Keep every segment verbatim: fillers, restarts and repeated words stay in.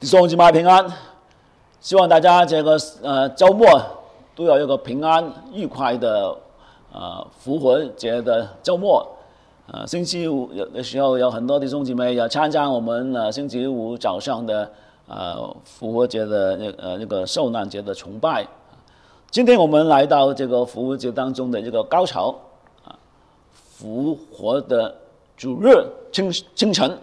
弟兄姊妹平安，希望大家这个呃周末都有一个平安愉快的呃复活节的周末。呃，星期五有的时候有很多弟兄姊妹要参加我们呃星期五早上的呃复活节的那呃那个受难节的崇拜。今天我们来到这个复活节当中的这个高潮啊，复活的主日清清晨。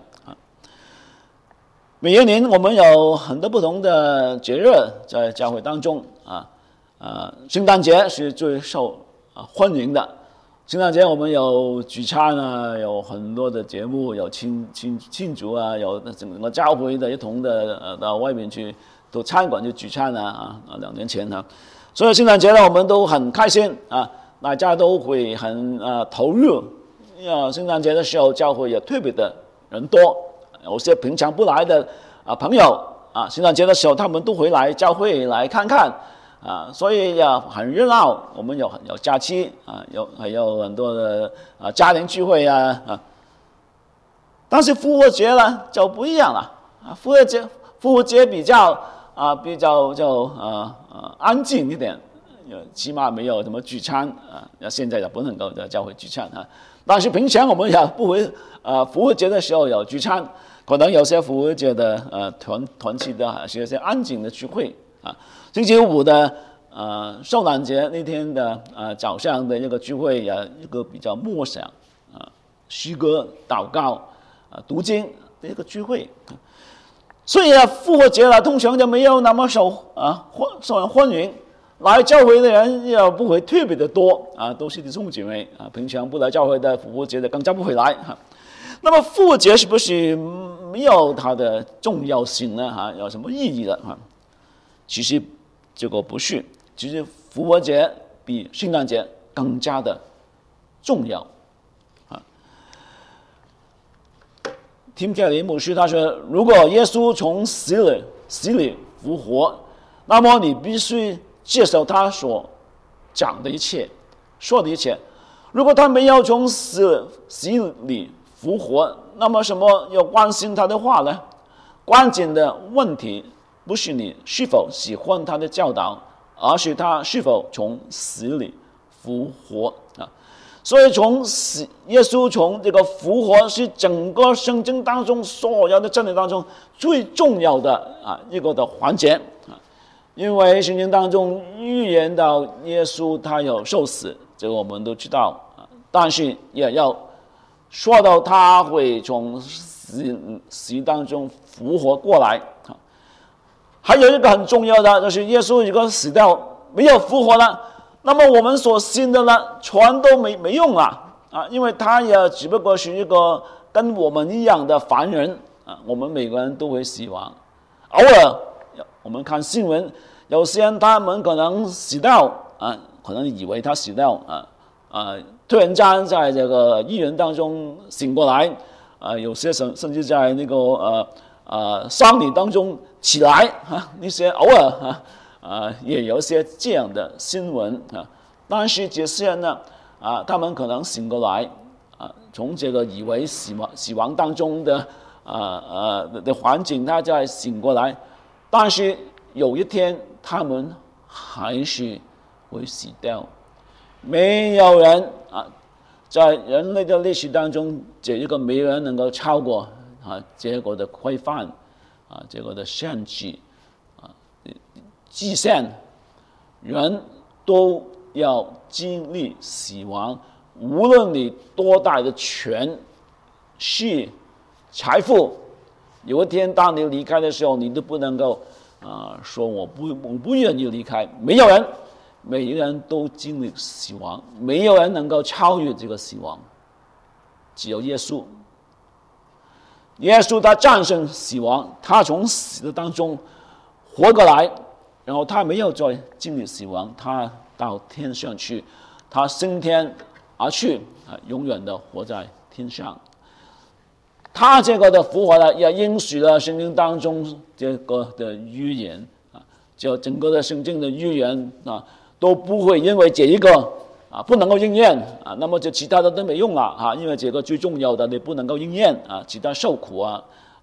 每一年我们有很多不同的节日在教会当中啊，呃，圣诞节是最受啊欢迎的。圣诞节我们有聚餐啊，有很多的节目，有庆庆庆祝啊，有整个教会的一同的呃到外面去到餐馆去聚餐啊啊，两年前啊，所以圣诞节呢我们都很开心啊，大家都会很呃投入。啊，圣诞节的时候教会也特别的人多。有些平常不来的啊朋友啊，圣诞节的时候他们都会来教会来看看啊，所以呀很热闹。我们有有假期啊，有还有很多的啊家庭聚会啊啊。但是复活节呢就不一样了啊，复活节复活节比较啊比较就啊啊安静一点，起码没有什么聚餐啊。现在也不能够在教会聚餐啊，但是平常我们也不会啊复活节的时候有聚餐。可能有些复活节的呃团团契的，还是有些安静的聚会啊。星期五的呃受难节那天的呃早上的一个聚会，也一个比较默想啊、诗歌、祷告啊、读经的一个聚会。所以啊，复活节呢，通常就没有那么受啊欢受人欢迎，来教会的人也不会特别的多啊，都是弟兄姐妹啊，平常不来教会的复活节的更加不会来哈。那么复活节是不是没有它的重要性呢？哈，有什么意义的哈？其实这个不是，其实复活节比圣诞节更加的重要啊。Tim Keller牧师他说，如果耶稣从死里死里复活，那么你必须接受他所讲的一切，说的一切。如果他没有从死死里复活，那么什么要关心他的话呢？关键的问题不是你是否喜欢他的教导，而是他是否从死里复活啊！所以从死，耶稣从这个复活是整个圣经当中所有的真理当中最重要的啊一个的环节啊，因为圣经当中预言到耶稣他有受死，这个我们都知道啊，但是也要说到他会从死死当中复活过来，还有一个很重要的就是耶稣如果死掉没有复活了，那么我们所信的呢全都没没用了啊，因为他也只不过是一个跟我们一样的凡人啊，我们每个人都会死亡，偶尔我们看新闻，有些人他们可能死掉啊，可能以为他死掉啊啊。突然间在这个医院当中醒过来，啊、呃，有些甚甚至在那个呃呃丧礼当中起来啊，那些偶尔啊啊、呃、也有一些这样的新闻啊。但是这些人呢啊，他们可能醒过来啊，从这个以为死亡死亡当中的啊呃的环境，他再醒过来，但是有一天他们还是会死掉。没有人啊，在人类的历史当中，这一个没有人能够超过啊这个的规范啊，这个的限制啊极限，人都要经历死亡，无论你多大的权势、财富，有一天当你离开的时候，你都不能够啊说我不我不愿意离开，没有人。每一个人都经历死亡，没有人能够超越这个死亡，只有耶稣。耶稣他战胜死亡，他从死的当中活过来，然后他没有再经历死亡，他到天上去，他升天而去啊，永远的活在天上。他这个的复活呢，也应许了圣经当中这个的预言啊，就整个的圣经的预言啊。都不会因为这一个啊不能够应验啊，那么就其他的都没用了啊，因为这个最重要的你不能够应验啊，其他受苦啊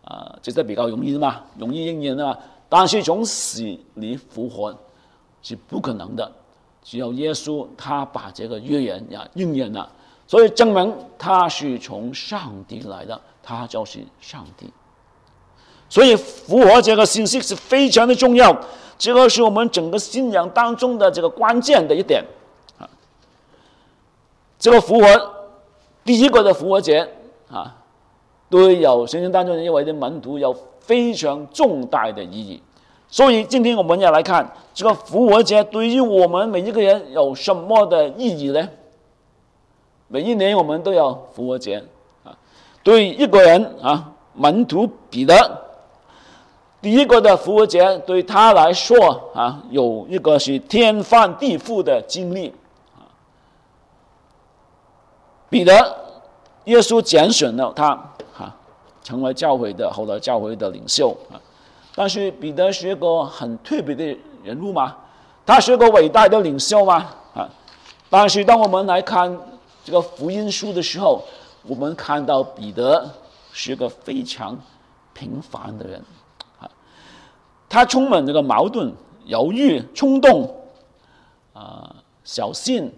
啊，这是比较容易的嘛，容易应验的嘛。但是从死里复活是不可能的，只有耶稣他把这个预言呀应验了，所以证明他是从上帝来的，他就是上帝。所以复活这个信息是非常的重要，这个是我们整个信仰当中的这个关键的一点啊。这个复活，第一个的复活节啊。对有圣经当中一位的门徒有非常重大的意义，所以今天我们要来看这个复活节对于我们每一个人有什么的意义呢？每一年我们都有复活节啊，对一个人啊，门徒彼得，第一个的复活节对他来说啊，有一个是天翻地覆的经历啊。彼得，耶稣拣选了他。成为教会的后来教会的领袖啊，但是彼得是一个很特别的人物嘛，他是一个伟大的领袖嘛啊，但是当我们来看这个福音书的时候，我们看到彼得是一个非常平凡的人啊，他充满这个矛盾、犹豫、冲动啊、小心。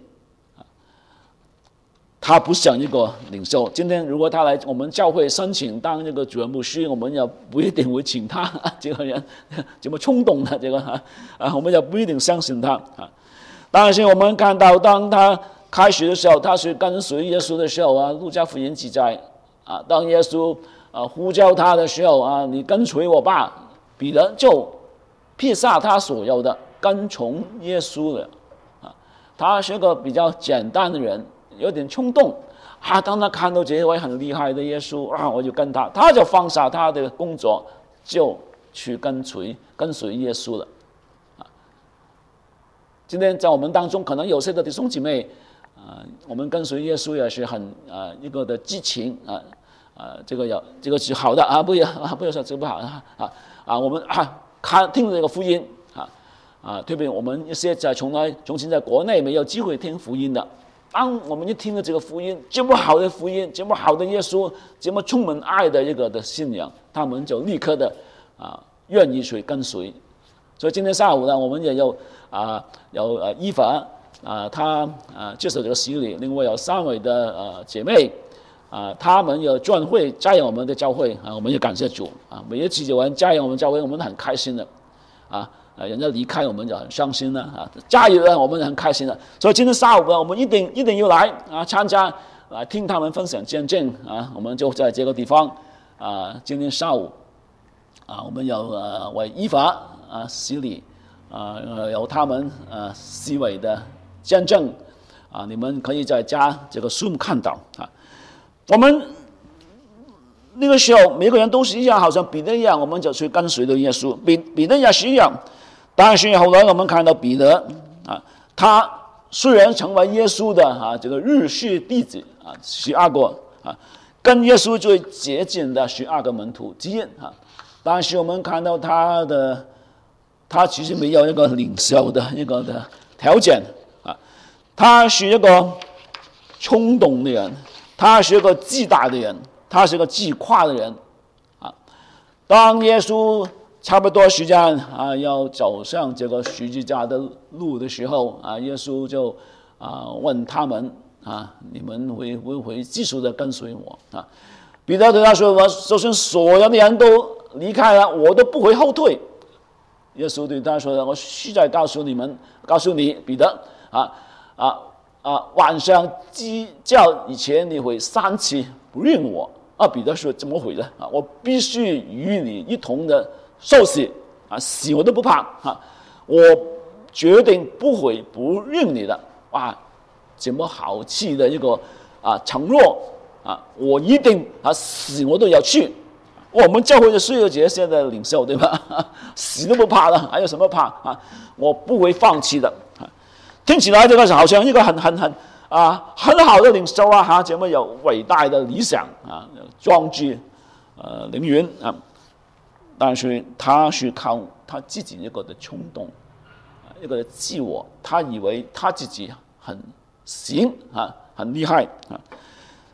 他不像一个领袖。今天如果他来我们教会申请当这个主任牧师，我们也不一定会请他这个人这么冲动的这个啊，我们也不一定相信他啊。但是我们看到，当他开始的时候，他是跟随耶稣的时候啊，路加福音记载啊，当耶稣啊呼叫他的时候啊，你跟随我吧，彼得就撇下他所有的，跟从耶稣了啊。他是一个比较简单的人。有点冲动啊！当他看到这位很厉害的耶稣啊，我就跟他，他就放下他的工作，就去跟随跟随耶稣了啊。今天在我们当中，可能有些的弟兄姐妹啊，我们跟随耶稣也是很啊一个的激情啊啊，这个有这个是好的啊，不要啊不要说这个不好啊啊啊，我们啊看听这个福音啊啊，特别我们一些在从来从前在国内没有机会听福音的。当我们一听了这个福音，这么好的福音，这么好的耶稣，这么充满爱的一个的信仰，他们就立刻的啊愿意去跟随。所以今天下午呢，我们也有啊有呃伊法啊，他啊接受这个洗礼，另外有三位的呃姐妹啊，他们有转会加入我们的教会啊，我们也感谢主啊，每一次有人加入我们教会，我们很开心的啊。啊，人家离开我们就很伤心了啊！加油了，我们很开心了。所以今天下午呢，我们一定一定要来啊，参加啊，听他们分享见证啊。我们就在这个地方啊，今天下午啊，我们有呃为依法啊洗礼啊，有他们呃四位的见证啊，你们可以在家这个 Zoom 看到啊。我们那个时候每个人都是一样，好像彼得一样，我们就去跟随着耶稣。彼彼得也是一样。但是后来我们看到彼得啊，他虽然成为耶稣的啊这个日系弟子啊，十二个啊，跟耶稣最接近的十二个门徒之一啊，但是我们看到他的，他其实没有一个领袖的一个的条件啊，他是一个冲动的人，他是一个自大的人，他是一个自夸的人啊。当耶稣差不多时间啊，要走上这个十字架的路的时候啊，耶稣就啊问他们啊，你们会会会继续的跟随我啊？彼得对他说：“我就算所有的人都离开了，我都不会后退。”耶稣对他说：“我实在告诉你们，告诉你，彼得啊啊啊，晚上鸡叫以前你会三次不认我。”啊，彼得说：“怎么会呢？啊，我必须与你一同的。”受死啊，死我都不怕啊！我决定不会不认你的。哇，这么豪气的一个啊承诺啊，我一定啊死我都要去。我们教会的需要这些的领袖，对吧？死都不怕了，还有什么怕啊？我不会放弃的。啊、听起来这个好像一个很很很啊很好的领袖啊，哈，这么有伟大的理想啊，壮志呃凌云啊。但是他是靠他自己一个的冲动，一个自我，他以为他自己很行啊，很厉害啊。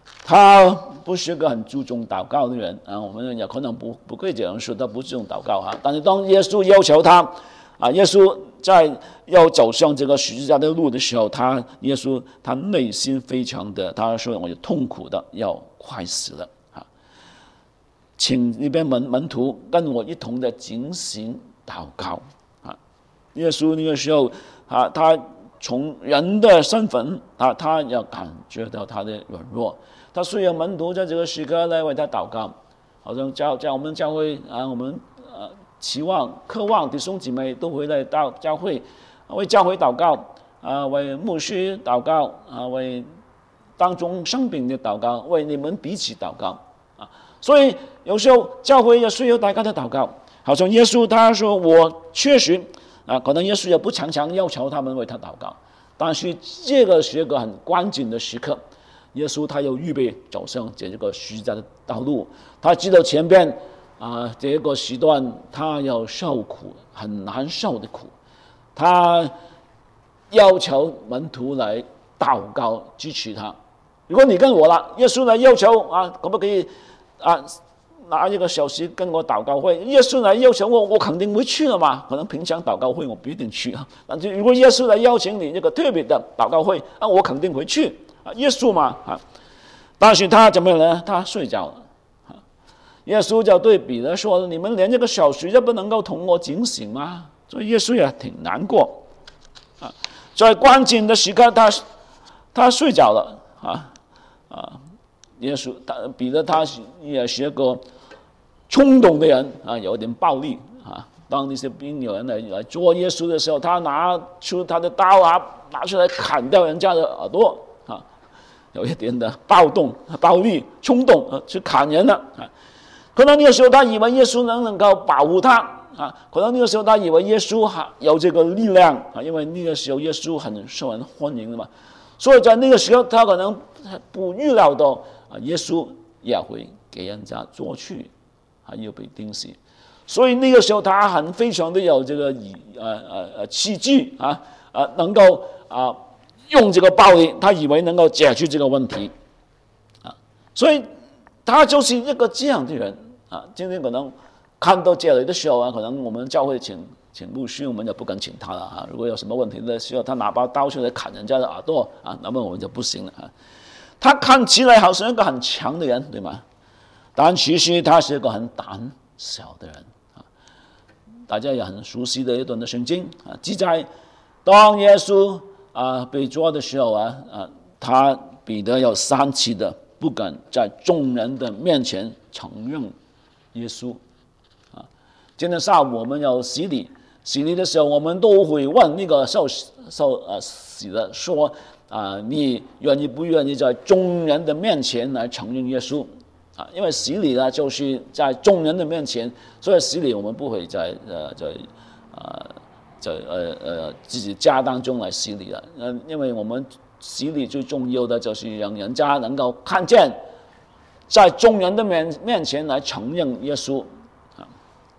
他不是个很注重祷告的人啊，我们也可能不不可以这样说，他不注重祷告啊。但是当耶稣要求他啊，耶稣在要走上这个十字架的路的时候，他耶稣他内心非常的，他说我有痛苦的，要快死了啊，请那边门门徒跟我一同的警醒祷告啊。耶稣那个时候啊，他从人的身份啊，他要感觉到他的软弱。他需要门徒在这个时刻来为他祷告，好像教教我们教会啊，我们呃期望、渴望弟兄姊妹都回来到教会，为教会祷告啊，为牧师祷告啊，为当中生病的祷告，为你们彼此祷告啊。所以有时候教会也需要大家的祷告。好像耶稣他说我确实啊，可能耶稣也不常常要求他们为他祷告，但是这个是一个很关键的时刻。耶稣他有预备走上这个十字架的道路，他知道前边啊这个时段他要受苦，很难受的苦，他要求门徒来祷告支持他。如果你跟我了，耶稣来要求啊，可不可以啊拿一个小时跟我祷告会？耶稣来要求我，我肯定会去了嘛。可能平常祷告会我不一定去啊，但是如果耶稣来邀请你这个特别的祷告会，啊，我肯定会去。耶稣嘛啊，但是他怎么样呢？他睡着了啊。耶稣就对彼得说：“你们连这个小时都不能够同我警醒吗？”所以耶稣也挺难过啊。在关键的时刻他，他他睡着了啊啊！耶稣他彼得他也是一个冲动的人啊，有点暴力啊。当那些兵有人来来捉耶稣的时候，他拿出他的刀啊，拿出来砍掉人家的耳朵。有一点的暴动、暴力、冲动啊，去砍人了啊！可能那个时候他以为耶稣能能够保护他啊，可能那个时候他以为耶稣还有这个力量啊，因为那个时候耶稣很受人欢迎的嘛，所以在那个时候他可能不预料到啊，耶稣也会给人家捉去，啊，又被钉死，所以那个时候他很非常的有这个以呃呃呃气质啊啊，能够啊。用这个暴力，他以为能够解决这个问题，啊，所以他就是一个这样的人啊。今天可能看到这里的时候啊，可能我们教会请请牧师，我们就不敢请他了啊。如果有什么问题的时候，他拿把刀出来砍人家的耳朵啊，那么我们就不行了啊。他看起来好像一个很强的人，对吗？但其实他是一个很胆小的人啊。大家也很熟悉的一段的圣经啊，记载当耶稣啊，被捉的时候啊，啊，他彼得有三次的不敢在众人的面前承认耶稣啊。今天下午我们要洗礼，洗礼的时候我们都会问那个受受呃洗的说啊，你愿意不愿意在众人的面前来承认耶稣啊？因为洗礼呢就是在众人的面前，所以洗礼我们不会在呃在啊。在呃呃自己家当中来洗礼了，呃，因为我们洗礼最重要的就是让人家能够看见，在众人的面面前来承认耶稣啊。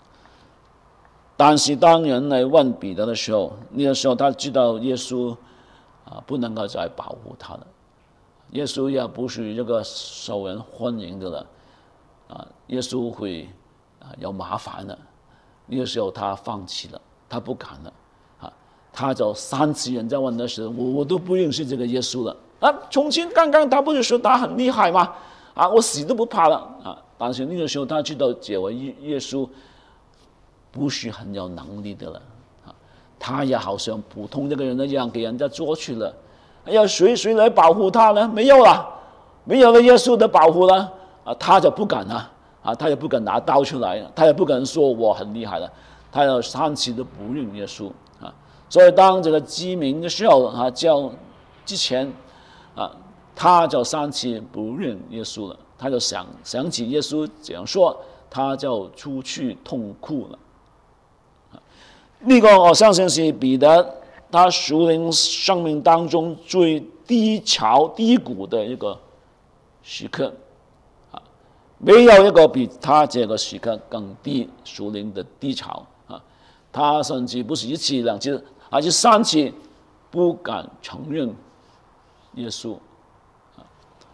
但是当人来问彼得的时候，那个时候他知道耶稣啊不能够再保护他了，耶稣也不是这个受人欢迎的了啊，耶稣会啊有麻烦了，那个时候他放弃了。他不敢了，啊，他就三次人在问的时候，我我都不认识这个耶稣了啊！从前刚刚他不是说他很厉害吗？啊，我死都不怕了啊！但是那个时候他知道这位耶稣不是很有能力的了啊，他也好像普通这个人一样给人家捉去了，要谁谁来保护他呢？没有了，没有了耶稣的保护了啊，他就不敢了啊，他也不敢拿刀出来，他也不敢说我很厉害了。他有三次都不认耶稣啊，所以当这个鸡鸣的时候啊，叫之前啊，他就三次不认耶稣了。他就想想起耶稣这样说，他就出去痛哭了。啊，那个我相信是彼得他属灵生命当中最低潮低谷的一个时刻。没有一个比他这个时刻更低属灵的低潮啊！他甚至不是一次两次，而是三次不敢承认耶稣啊！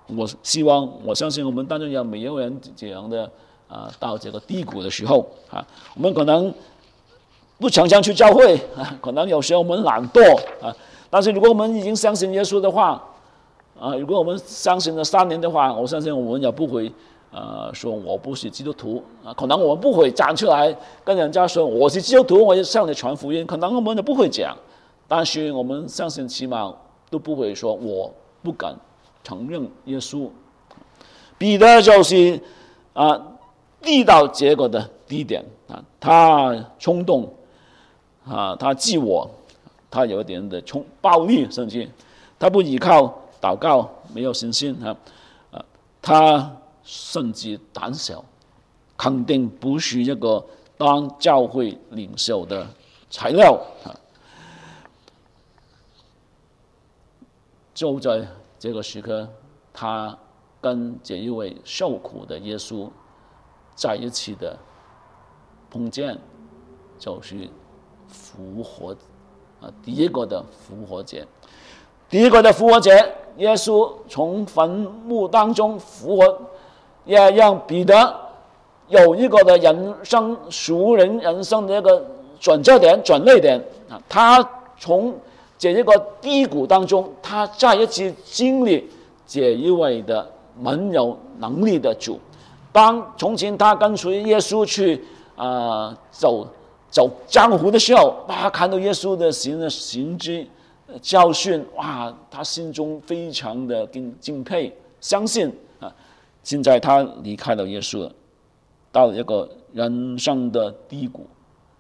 我希望我相信我们当中有没有人这样的啊，到这个低谷的时候啊，我们可能不常常去教会啊，可能有时候我们懒惰啊，但是如果我们已经相信耶稣的话啊，如果我们相信了三年的话，我相信我们也不会呃说我不是基督徒啊，可能我们不会站出来跟人家说我是基督徒，我要向你传福音，可能我们也不会讲，但是我们相信起码都不会说我不敢承认耶稣。彼得就是啊地道结果的低点啊，他冲动啊，他自我，他有一点的冲暴力，甚至他不依靠祷告，没有信心啊，啊，他甚至胆小，肯定不是一个当教会领袖的材料啊。就在这个时刻，他跟这一位受苦的耶稣在一起的碰见，就是复活啊，第一个的复活节。第一个的复活节，耶稣从坟墓当中复活，也让彼得有一个的人生熟人人生的一个转折点、转捩点啊。他从这一个低谷当中，他再一次经历这一位的蛮有能力的主。当从前他跟随耶稣去啊、呃、走走江湖的时候，哇，看到耶稣的行的行之教训，哇，他心中非常的敬敬佩，相信啊。现在他离开了耶稣了，到了一个人生的低谷，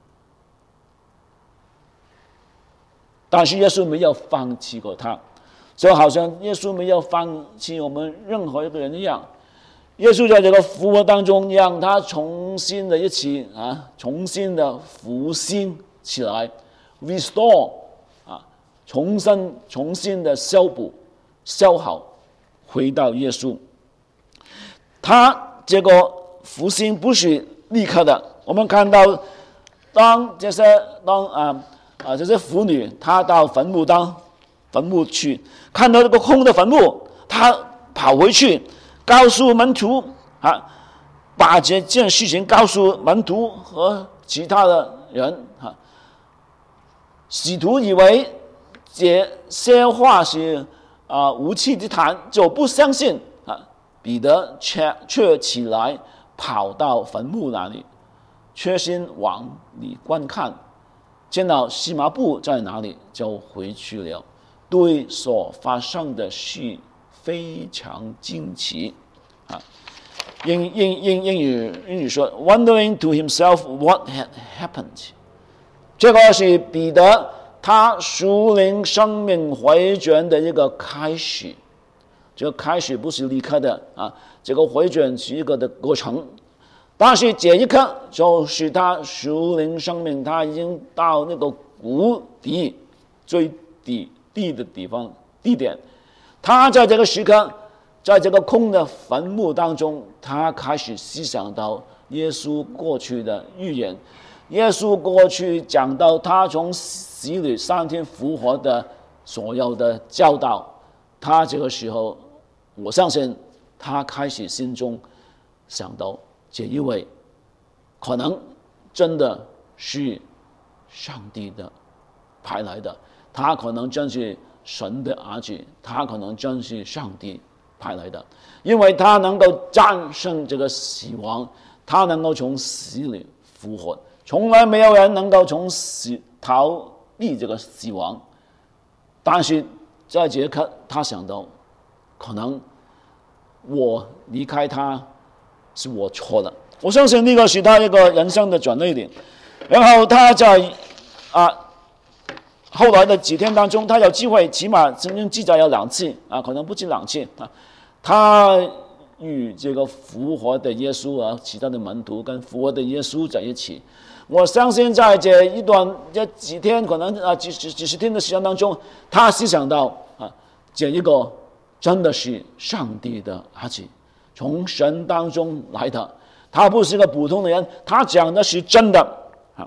但是耶稣没有放弃过他，就好像耶稣没有放弃我们任何一个人一样。耶稣在这个复活当中，让他重新的一起啊，重新的复兴起来 ，restore 啊，重新重新的修补、修好，回到耶稣。他这个复兴不是立刻的，我们看到，当这些当啊啊这些妇女，她到坟墓当坟墓去，看到这个空的坟墓，她跑回去。告诉门徒啊，把这件事情告诉门徒和其他的人啊。使徒以为这些话是啊无稽之谈，就不相信啊。彼得却却起来跑到坟墓那里，确心往里观看，见到细麻布在哪里，就回去了，对所发生的事非常惊奇啊！英英英英语英语说 ，wondering to himself what had happened。这个是彼得他属灵生命回转的一个开始。这个开始不是立刻的啊，这个回转是一个的过程。但是这一刻就是他属灵生命，他已经到那个谷底最底地的地方地点。他在这个时刻，在这个空的坟墓当中，他开始思想到耶稣过去的预言，耶稣过去讲到他从死里三天复活的所有的教导。他这个时候，我相信他开始心中想到，这一位可能真的是上帝的派来的，他可能真是神的儿子，他可能真是上帝派来的，因为他能够战胜这个死亡，他能够从死里复活，从来没有人能够从死逃避这个死亡。但是在这一刻，他想到，可能我离开他是我错了。我相信那个是他一个人生的转捩点。然后他在啊后来的几天当中，他有机会，起码曾经记载有两次啊，可能不止两次啊，他与这个复活的耶稣啊，其他的门徒跟复活的耶稣在一起。我相信在这一段这几天，可能啊几几几十天的时间当中，他思想到啊，这一个真的是上帝的儿子，从神当中来的，他不是个普通的人，他讲的是真的啊。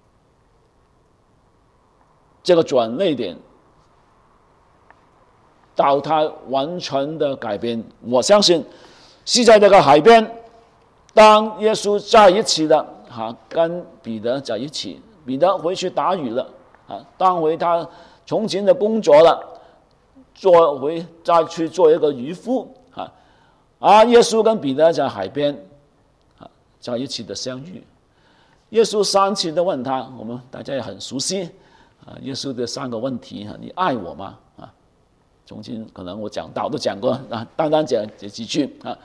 这个转捩点到他完全的改变。我相信是在这个海边，当耶稣在一起的啊，跟彼得在一起，彼得回去打鱼了啊，当回他从前的工作了，做回再去做一个渔夫啊，啊，耶稣跟彼得在海边啊在一起的相遇。耶稣三次的问他，我们大家也很熟悉啊，耶稣的三个问题啊，你爱我吗？啊，从前可能我讲道都讲过啊，单单讲这几句啊。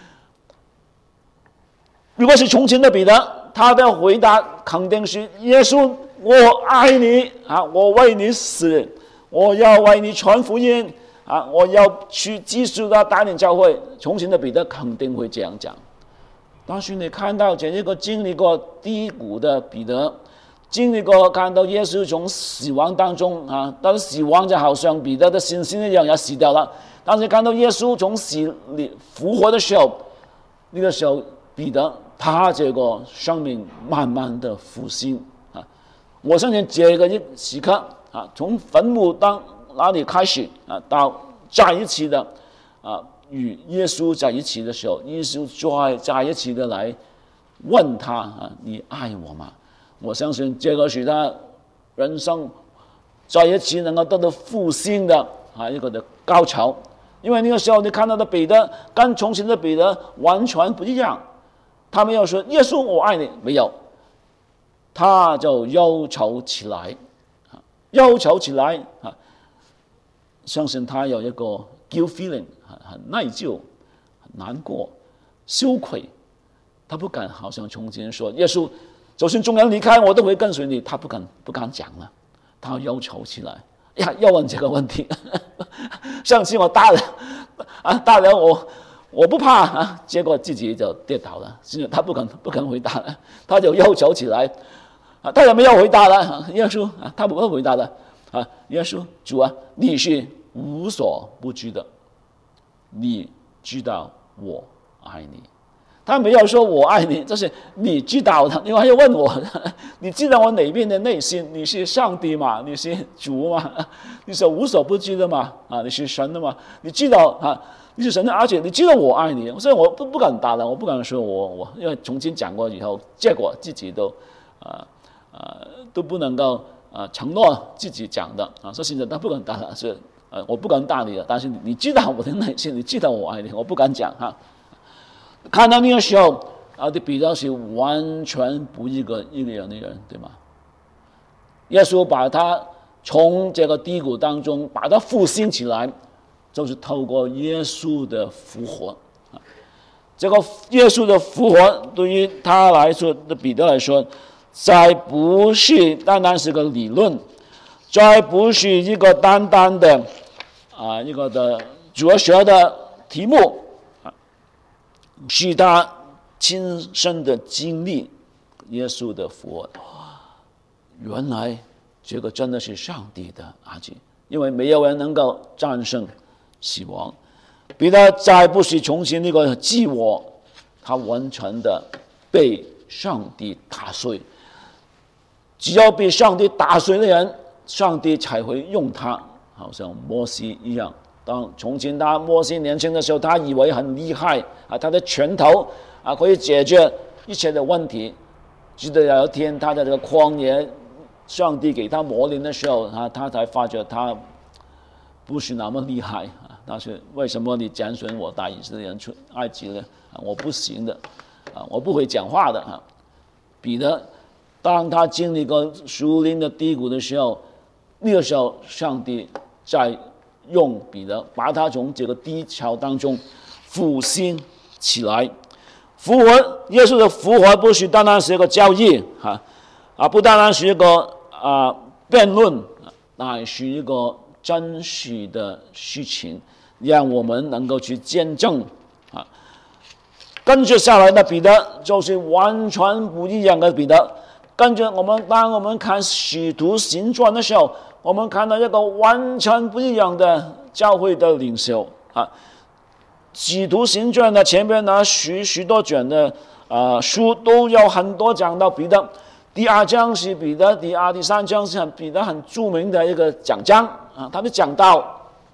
如果是从前的彼得，他的回答肯定是耶稣，我爱你啊，我为你死，我要为你传福音啊，我要去继续的带领教会。从前的彼得肯定会这样讲。但是你看到这一个经历过低谷的彼得，经历过看到耶稣从死亡当中啊，但是死亡就好像彼得的信心一样也死掉了。但是看到耶稣从死里复活的时候，那个时候彼得他这个生命慢慢的复兴啊。我相信这个时刻啊，从坟墓当哪里开始啊，到在一起的啊。与耶稣在一起的时候，耶稣在在一起的来问他啊，你爱我吗？我相信这个是他人生在一起能够得到复兴的啊一个的高潮。因为那个时候你看到的彼得跟从前的彼得完全不一样，他没有说耶稣我爱你，没有，他就忧愁起来啊，忧愁起来啊，相信他有一个 guilt feeling。很内疚、很难过、羞愧，他不敢好像从前说耶稣，就算众人离开我都会跟随你，他不敢不敢讲了，他忧愁起来呀，要问这个问题。上次我大了啊，大了我我不怕啊，结果自己就跌倒了，是他不敢不敢回答了，他就忧愁起来啊，他也没有回答了，耶稣啊，他不会回答的啊，耶稣主啊，你是无所不知的。你知道我爱你，他没有说我爱你，就是你知道的。你还要问我，你知道我哪边的内心？你是上帝嘛？你是主嘛？你是无所不知的嘛？啊，你是神的嘛？你知道啊？你是神的，而且你知道我爱你，所以我不不敢答了，我不敢说我我，因为从前讲过以后，结果自己都啊啊都不能够啊承诺自己讲的啊，所以现在他不敢答了，是。呃，我不敢答你的，但是你知道我的内心，你知道我爱你，我不敢讲哈。看到那个时候，啊，的彼得是完全不一个一个人的人，对吗？耶稣把他从这个低谷当中把他复兴起来，就是透过耶稣的复活啊。这个耶稣的复活对于他来说，对彼得来说，再不是单单是个理论。再不是一个单单的啊一个的哲学的题目啊，是他亲身的经历耶稣的复活。原来这个真的是上帝的儿子，因为没有人能够战胜死亡。彼得再不是从前那个自我，他完全的被上帝打碎。只要被上帝打碎的人，上帝才会用他，好像摩西一样。当从前他摩西年轻的时候，他以为很厉害啊，他的拳头啊可以解决一切的问题。直到有一天他在这个旷野，上帝给他磨练的时候，啊，他才发觉他不是那么厉害啊。但是为什么你拣选我带以色列人出埃及呢？啊，我不行的，啊，我不会讲话的啊。彼得，当他经历过属灵的低谷的时候，那个时候，上帝在用彼得，把他从这个低潮当中复兴起来。复活，耶稣的复活不是单单是一个教义啊，啊，不单单是一个啊辩论，乃是一个真实的事情，让我们能够去见证啊。跟着下来的彼得就是完全不一样的彼得。跟着我们，当我们看《使徒行传》的时候，我们看到一个完全不一样的教会的领袖啊。使徒行传的前面呢，许许多卷的啊、呃、书都有很多讲到彼得。第二章是彼得，第二、第三章是彼得很著名的一个讲章啊，他的讲道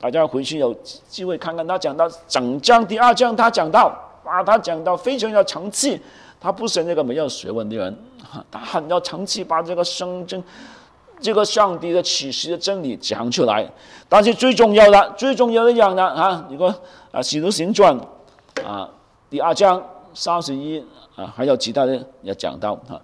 大家回去有机会看看，他讲到整章第二章，他讲到啊，他讲到非常要长气，他不是那个没有学问的人，他很要长气，把这个圣经、这个上帝的启示的真理讲出来。但是最重要的、最重要的一样呢啊，如果啊《使徒行传》啊第二章三十一啊，还有其他的也讲到啊，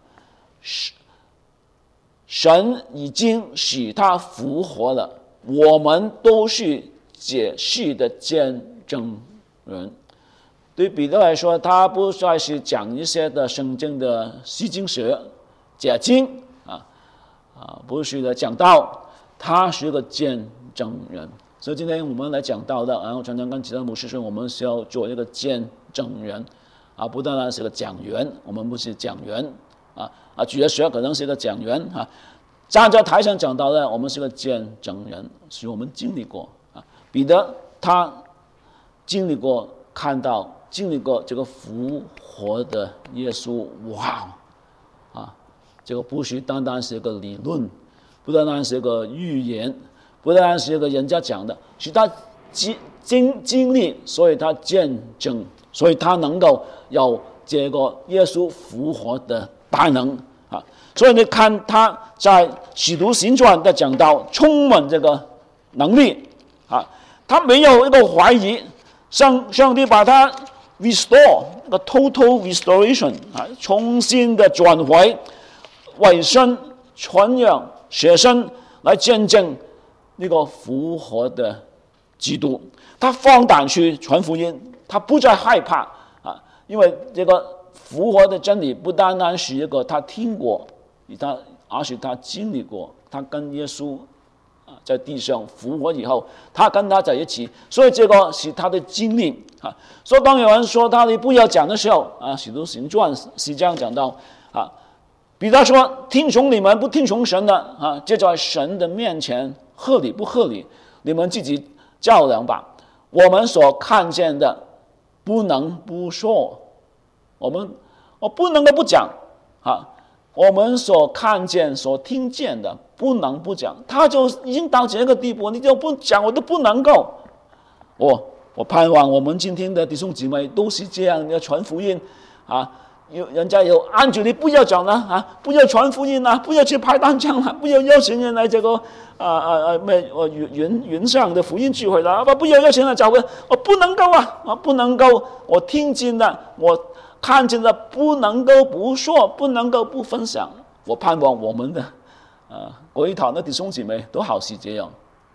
神已经使他复活了。我们都是解释的见证人。对彼得来说，他不再是讲一些的圣经的虚经学、解经啊啊，不是的讲道，他是个见证人。所以今天我们来讲道的，然后常常跟其他牧师说，我们需要做一个见证人啊，不单单是个讲员，我们不是讲员啊啊，主学可能是一个讲员啊。站在台上讲到的，我们是个见证人，是我们经历过啊。彼得他经历过，看到经历过这个复活的耶稣，哇啊！这个不是单单是一个理论，不单单是一个预言，不单单是一个人家讲的，是他经经经历，所以他见证，所以他能够有这个耶稣复活的大能啊。所以你看他在使徒行传的讲道，充满这个能力啊，他没有一个怀疑，上上帝把他 restore 一个 total restoration 啊，重新的转回委身传扬学生来见证那个复活的基督，他放胆去传福音，他不再害怕啊，因为这个复活的真理不单单是一个他听过。他而且他经历过，他跟耶稣啊在地上复活以后，他跟他在一起，所以这个是他的经历啊。所以当有人说他你不要讲的时候啊，《使徒行传》是这样讲到啊，彼得说听从你们不听从神的啊，这在神的面前合理不合理？你们自己较量吧。我们所看见的不能不说，我们我不能够不讲啊。我们所看见、所听见的，不能不讲。他就已经到这个地步，你就不讲，我都不能够。我我盼望我们今天的弟兄姊妹都是这样，要传福音啊！有人家有按住你不要讲了啊，不要传福音了，不要去拍单张了，不要邀请人来这个啊啊啊咩呃云云上的福音聚会了，不不要邀请人教会，我不能够啊，我不能够，我听见了，我。看见的不能够不说，不能够不分享。我盼望我们的啊国语堂的弟兄姊妹都好是这样，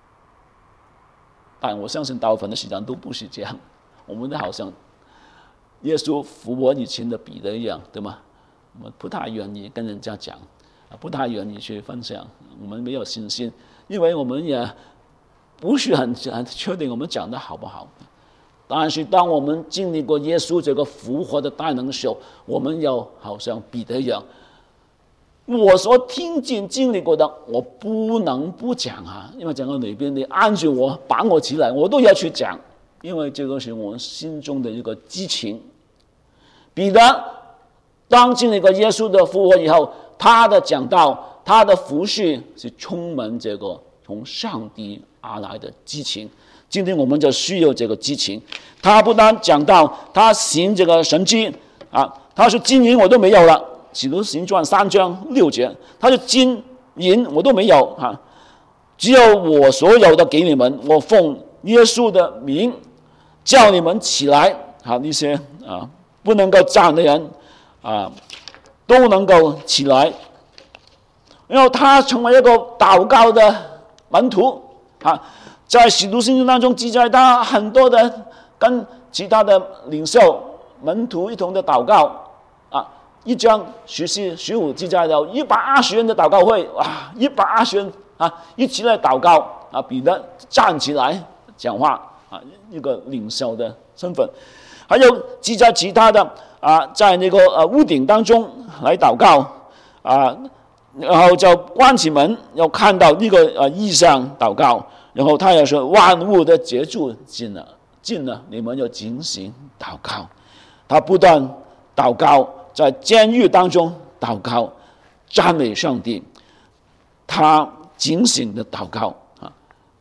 但我相信大部分的时间都不是这样。我们都好像耶稣复活以前的彼得一样，对吗？我们不太愿意跟人家讲，不太愿意去分享，我们没有信心，因为我们也不是很很确定我们讲的好不好。但是当我们经历过耶稣这个复活的大能的时候，我们要好像彼得一样，我所听见经历过的，我不能不讲啊！因为讲到哪边，你按住我，把我起来，我都要去讲，因为这个是我们心中的一个激情。彼得当经历过耶稣的复活以后，他的讲道、他的服事是充满这个从上帝而来的激情。今天我们就需要这个激情。他不但讲到他行这个神迹啊，他说金银我都没有了，使徒行传三章六节，他说金银我都没有啊，只有我所有的给你们，我奉耶稣的名叫你们起来啊，那些啊不能够站的人啊都能够起来。然后他成为一个祷告的门徒啊。在使徒行传当中记载，他很多的跟其他的领袖门徒一同的祷告啊，一章十四十五记载了一百二十人的祷告会，哇，一百二十人啊一起来祷告啊，彼得站起来讲话啊，一个领袖的身份。还有记载其他的啊，在那个呃屋顶当中来祷告啊，然后就关起门，要看到那个呃异象祷告。然后他也说万物的结束近了，近了，你们要警醒祷告。他不断祷告，在监狱当中祷告，赞美上帝。他警醒的祷告啊，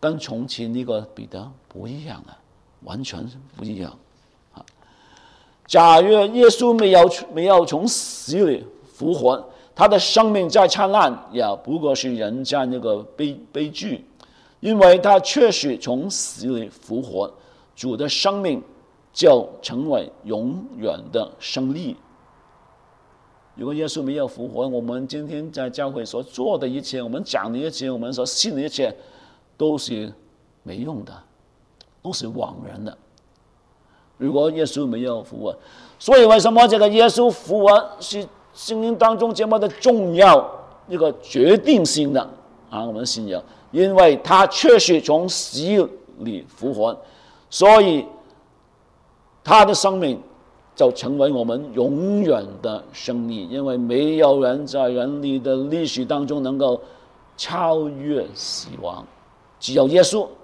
跟从前那个彼得不一样了，完全不一样。啊，假如耶稣没有没有从死里复活，他的生命再灿烂，也不过是人间那个悲悲剧，因为他确实从死里复活，主的生命就成为永远的胜利。如果耶稣没有复活，我们今天在教会所做的一切，我们讲的一切，我们所信的一切，都是没用的，都是枉然的。如果耶稣没有复活，所以为什么这个耶稣复活是圣经当中这么的重要，一个决定性的啊，我们信仰，因为他确实从死里复活，所以他的生命就成为我们永远的胜利，因为没有人在人类的历史当中能够超越死亡，只有耶稣。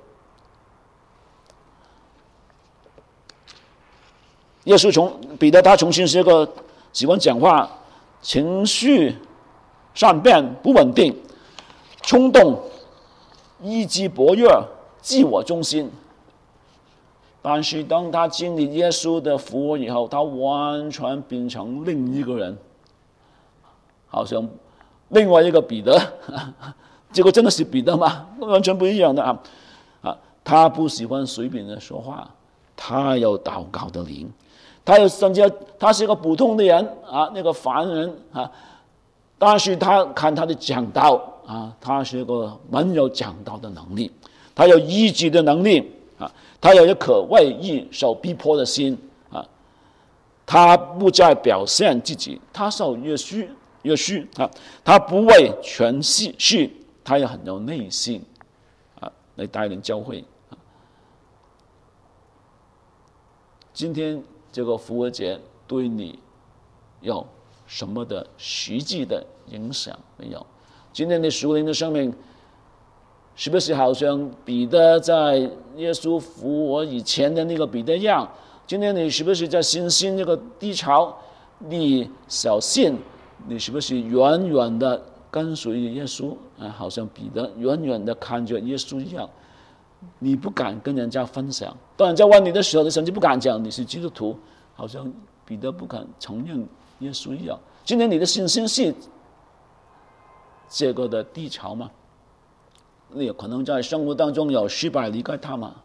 耶稣从彼得他重新是一个喜欢讲话、情绪善变、不稳定、冲动、意志薄弱、自我中心。但是当他经历耶稣的复活以后，他完全变成另一个人，好像另外一个彼得。这个真的是彼得吗？完全不一样的啊！啊，他不喜欢随便的说话，他有祷告的灵，他有甚至他是一个普通的人啊，那个凡人啊，但是他看他的讲道啊，他是一个蛮有讲道的能力，他有医治的能力。啊，他有一颗为义受逼迫的心啊，他不再表现自己，他受约束约束啊，他不为权势是，他也很有内心啊，来带领教会啊。今天这个复活节对你有什么的实际的影响没有？今天的属灵的生命是不是好像彼得在耶稣复活以前的那个彼得一样？今天你是不是在信心那个低潮？你小信，你是不是远远的跟随耶稣啊？好像彼得远远的看着耶稣一样，你不敢跟人家分享。当人家问你的时候，你甚至不敢讲你是基督徒，好像彼得不敢承认耶稣一样。今天你的信心是这个的低潮吗？你有可能在生活当中有失败离开他吗？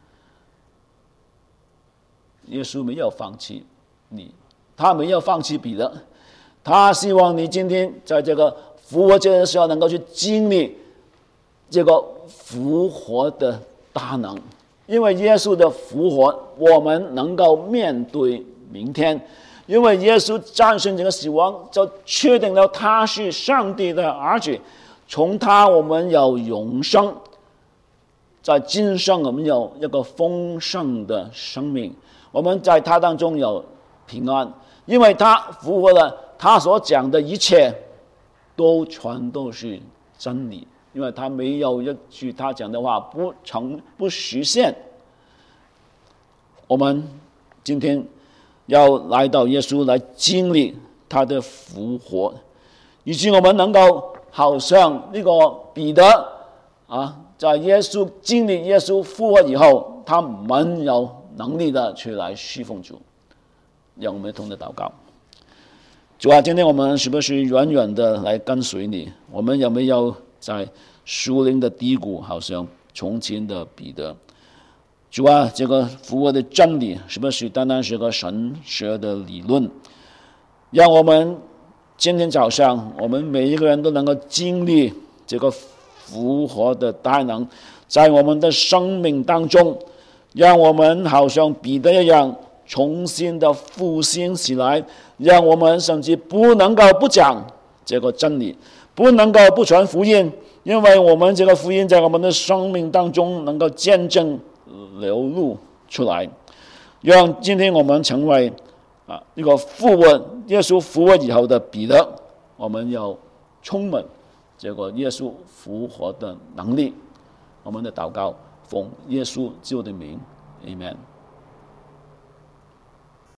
耶稣没有放弃你，他没有放弃彼得，他希望你今天在这个复活节的时候能够去经历这个复活的大能，因为耶稣的复活，我们能够面对明天，因为耶稣战胜这个死亡，就确定了他是上帝的儿子。从他我们有永生，在今生我们有一个丰盛的生命，我们在他当中有平安，因为他复活了，他所讲的一切都全都是真理，因为他没有一句他讲的话不成不实现。我们今天要来到耶稣来经历他的复活，以及我们能够好像那个彼得啊，在耶稣经历耶稣复活以后，他蛮有能力的去来侍奉主。让我们同的祷告。主啊，今天我们是不是远远的来跟随你？我们有没有在属灵的低谷，好像从前的彼得？主啊，这个复活的真理是不是单单是个神学的理论？让我们今天早上，我们每一个人都能够经历这个复活的大能，在我们的生命当中，让我们好像彼得一样重新的复兴起来，让我们甚至不能够不讲这个真理，不能够不传福音，因为我们这个福音在我们的生命当中能够见证流露出来，让今天我们成为啊，一个复活耶稣复活以后的彼得，我们要充满这个耶稣复活的能力。我们的祷告奉耶稣基督的名 ，Amen。